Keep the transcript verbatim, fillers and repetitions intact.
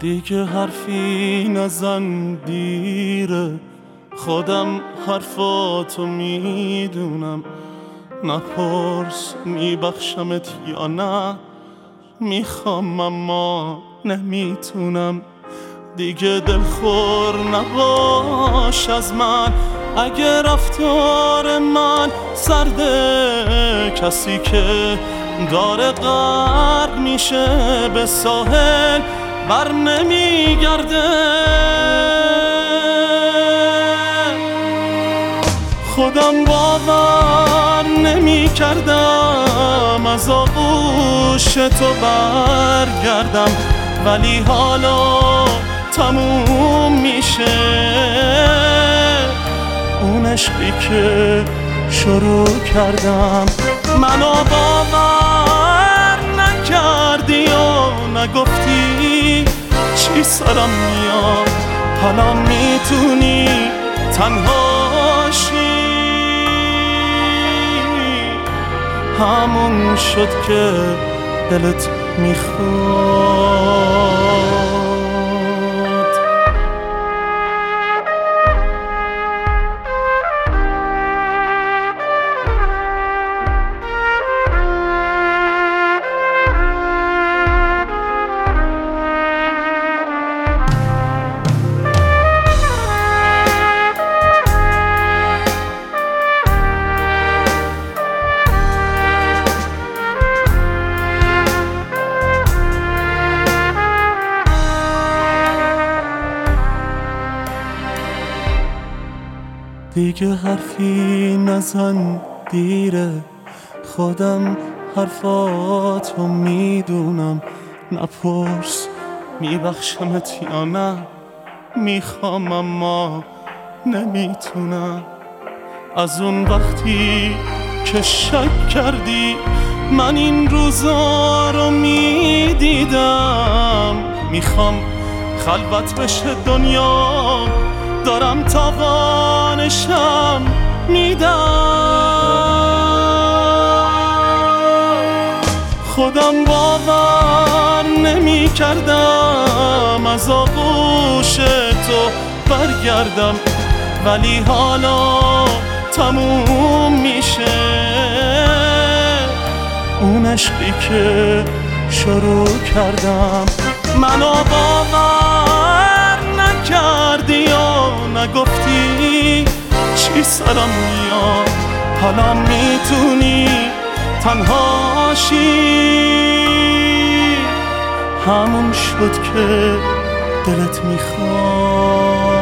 دیگه حرفی نزن دیره، خودم حرفاتو میدونم. نپرس میبخشمت یا نه، میخوام اما نمیتونم. دیگه دلخور نباش از من، اگه رفتار من سرده، کسی که داره غرق میشه به ساحل بر نمیگرده. خودم باور نمی کردم از آغوش تو برگردم، ولی حالا تموم میشه اون عشقی که شروع کردم. منو باور نکردی و نگفتی چی سرم میاد، حالا میتونی تنهاشی. همون شد که دلت میخواد. دیگه حرفی نزن دیره، خودم حرفاتو میدونم. نپرس میبخشمت یا نه، میخوام اما نمیتونم. از اون وقتی که شک کردی من این روزا رو میدیدم، میخوام خلوت بشه دنیا، دارم تاوانشم میدم. خودم باور نمی کردم از آغوش تو برگردم، ولی حالا تموم میشه اون عشقی که شروع کردم. منو باور نکردی و نگفتی چی سرم میاد، حالا میتونی تنهاشی. همون شد که دلت میخواد.